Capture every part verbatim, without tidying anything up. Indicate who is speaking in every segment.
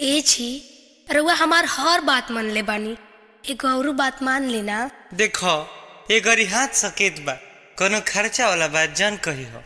Speaker 1: ए छी रउआ हमार हर बात मान ले बानी, एगो औरो बात मान लेना।
Speaker 2: देखो ये गरी हाथ सकेत बा, कोनो खर्चा वाला बात जान कही हो।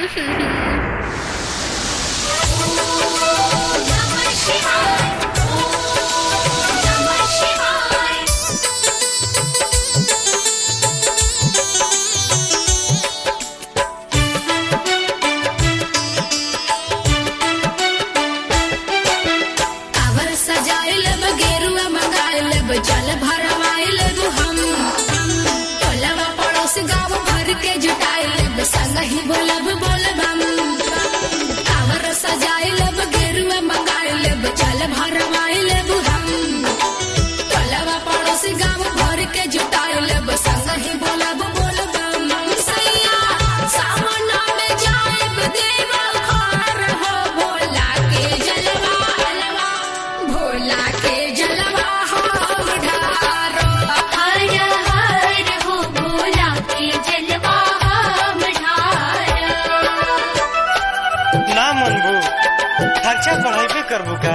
Speaker 3: जल भरवाइल हम टोलवा पड़ोस गाँव भर के जुटाइल संग ही बोलब बोलबम कावर सजाइल गेरुआ मंगाइल जल भरवाइल हम टोलवा पड़ोस गाँव भर के जुटाइल संग ही बोलब बोलबम सैया सावन में जाइब देवल घर हो भोला के जलवा भोला के जलवा
Speaker 2: ना मनबू खर्चा बढ़ाई करबू का।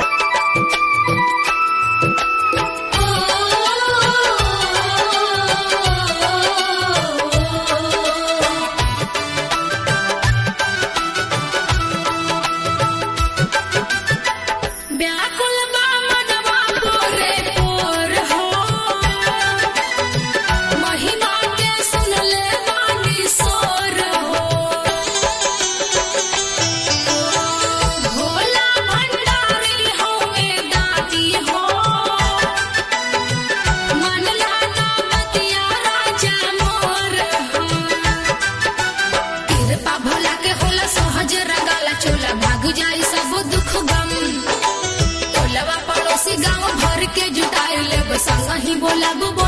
Speaker 3: गाँव भर के जुटाइल संग ही बोलब